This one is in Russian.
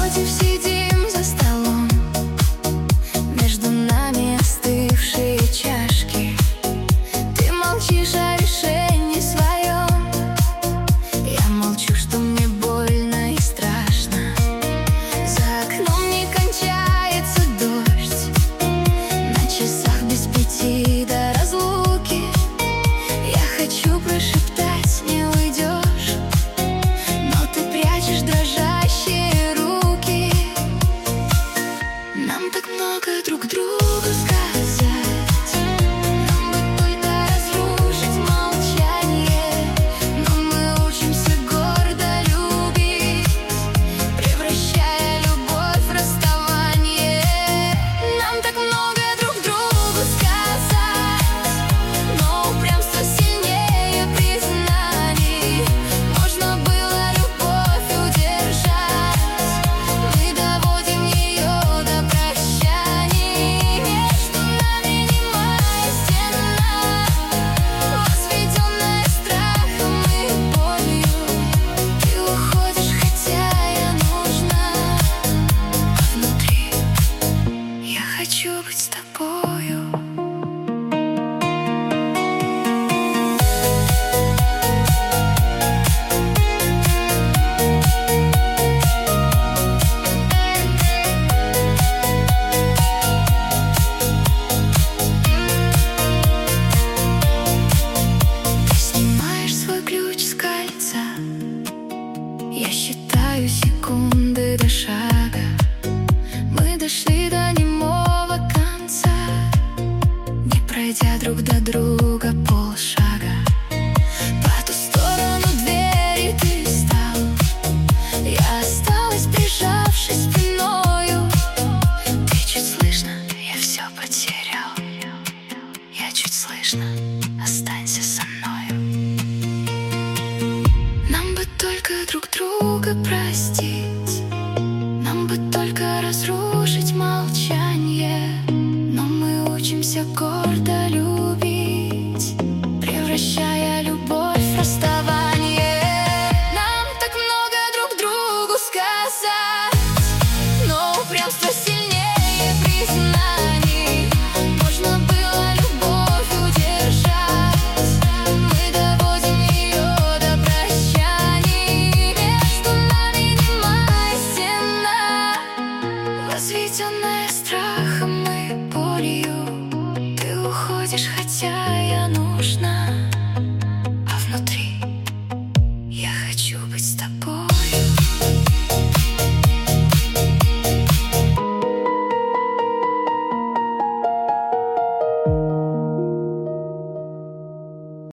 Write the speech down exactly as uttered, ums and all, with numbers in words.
напротив сидим за столом, между нами остывшие чашки. Ты молчишь о решении своем, я молчу, что мне больно и страшно. За окном не кончается дождь, на часах без пяти до разлуки. Я хочу прошептать: не уйдешь, но ты прячешь дрожащие руки. Нам так много друг другу сказать, нам бы только разрушить молчание, но мы учимся гордо любить, превращая любовь в расставание. Нам так много друг другу сказать, но упрямство сильнее признаний. Можно было любовь удержать, мы доводим ее до прощаний. Между нами немая стена, возведенная страхом и болью. Ты уходишь, хотя я нужна, а внутри я хочу быть с тобою. Ты снимаешь свой ключ с кольца, я считаю секунды до шага. Мы дошли до немого конца, не пройдя друг до друга полшага. По ту сторону двери ты стал, я осталась, прижавшись спиною. Ты чуть слышно, я все потерял, я чуть слышно, останься со мною. Нам бы только друг друга простить, нам бы только разрушить молчание, но мы учимся гордо любить, превращая любовь в расставание. Нам так много друг другу сказать, но упрямство сильнее признаний. Можно было любовь удержать, мы доводим ее до прощаний. Между нами немая стена, возведенная страхом и болью. Ты уходишь, хотя